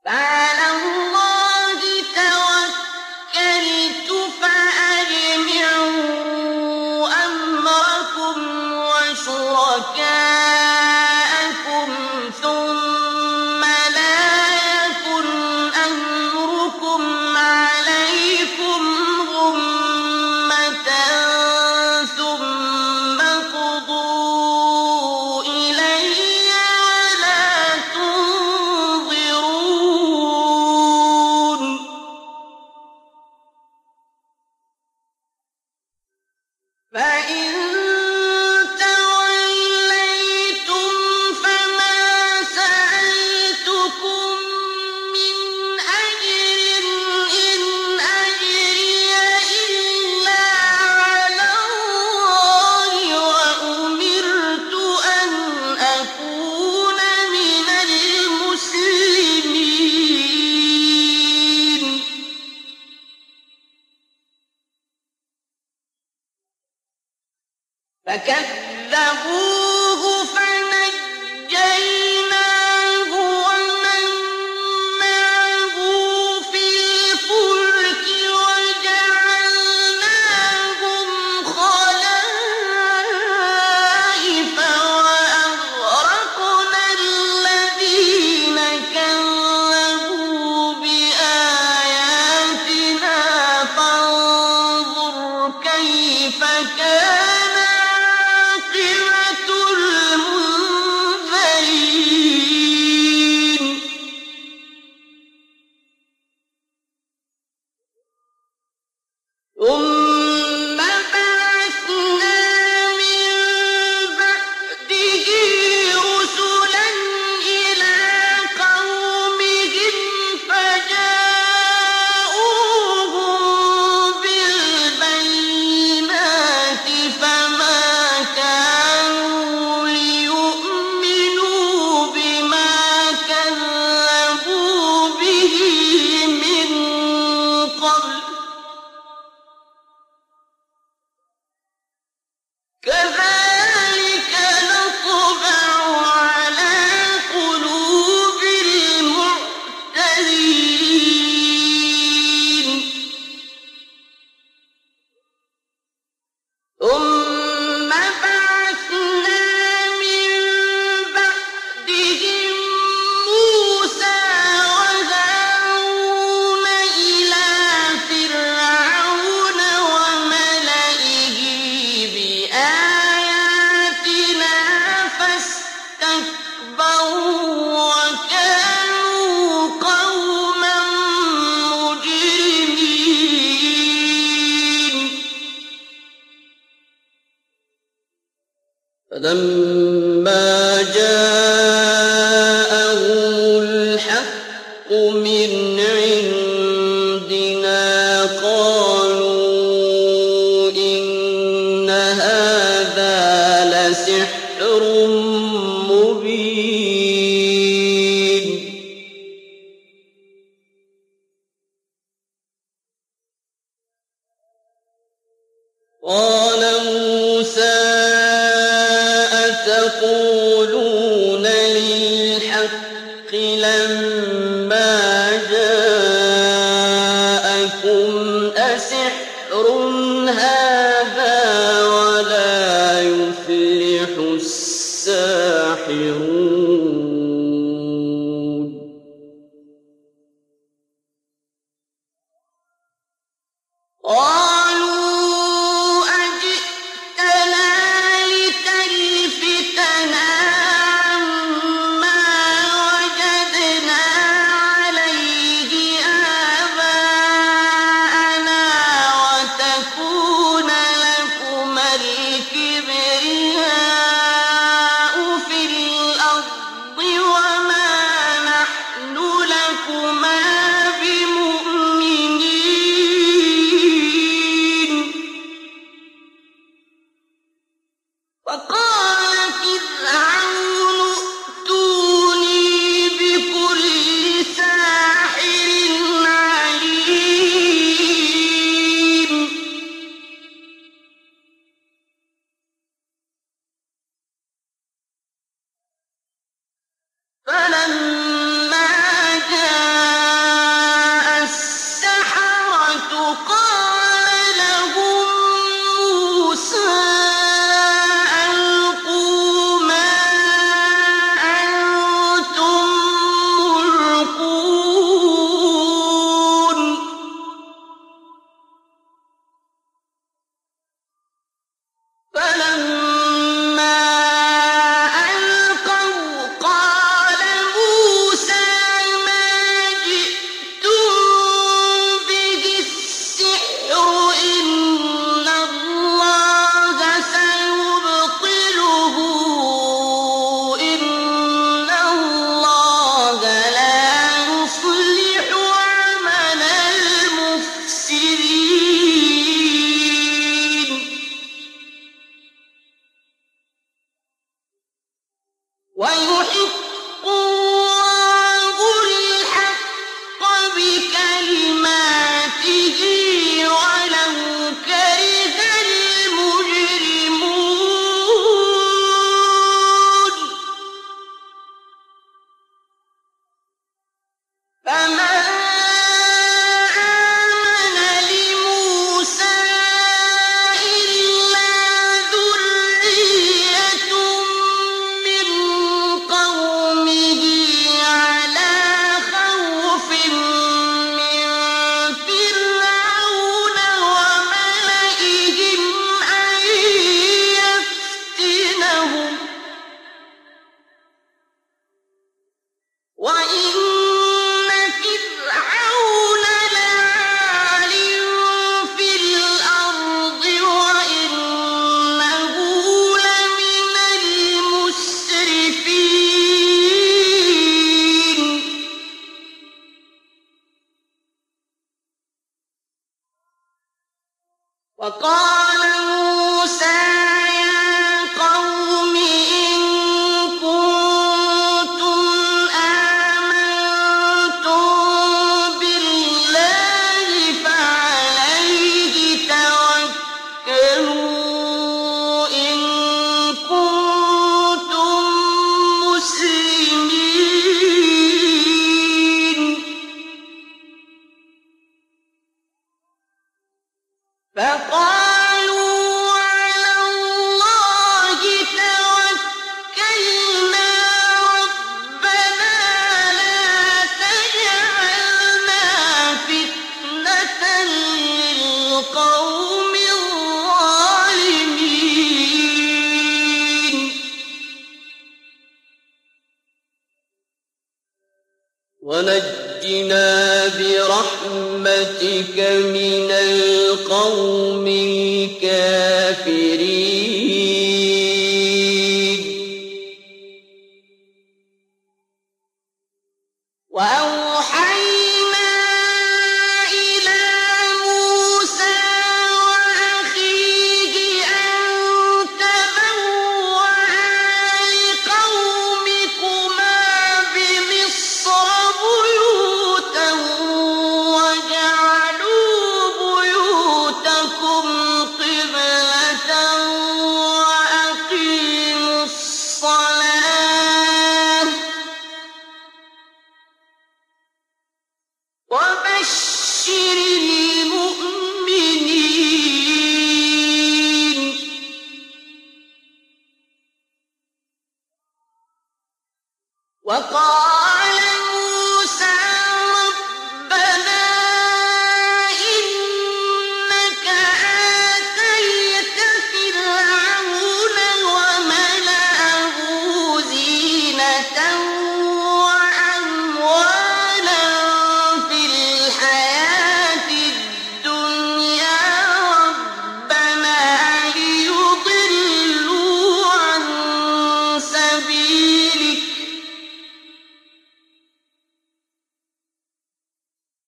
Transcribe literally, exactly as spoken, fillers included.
فعلى الله توكلت فأجمعوا أمركم وشركاءكم ثم لا يكن أمركم عليكم غمة ثم قضوا إلي ولا تنظرون. فإن توليتم فما سألتكم من أجر إن أجري إلا على الله وأمرت أن أكون من المسلمين. فكذبوه فنجيناه ومن معه في الفلك وجعلناهم خلائف وأغرقنا الذين كذبوا بآياتنا فانظر كيف كان عاقبة المنذرين. ثم بعثنا من بعده رسلا إلى قومهم فجاءوهم بالبينات فما كانوا ليؤمنوا بما كذبوا به من قبل كذلك نطبع على قلوب المعتدين. ثم بعثنا من بعدهم موسى وهارون إلى فرعون وملئه بآياتنا فاستكبروا وكانوا قوما مجرمين. فلما جاءهم الحق من عندنا قالوا إن هذا لسحر مبين. قال موسى أتقولون للحق لما جاءكم أسحر هذا ولا يفلح الساحرون. قالوا أجئتنا لتلفتنا عما وجدنا عليه آباءنا وتكون لكما الكبرياء في الأرض وما نحن لكما بمؤمنين. وقال فرعون ائتوني بكل ساحر عليم. فلما جاء وقال موسى يا قوم إن كنتم آمنتم بالله فعليه توكلوا إن كنتم مسلمين فقالوا على الله توكلنا ربنا لا تجعلنا فتنة للقوم الظالمين ونجنا برحمتك من القوم الكافرين وأو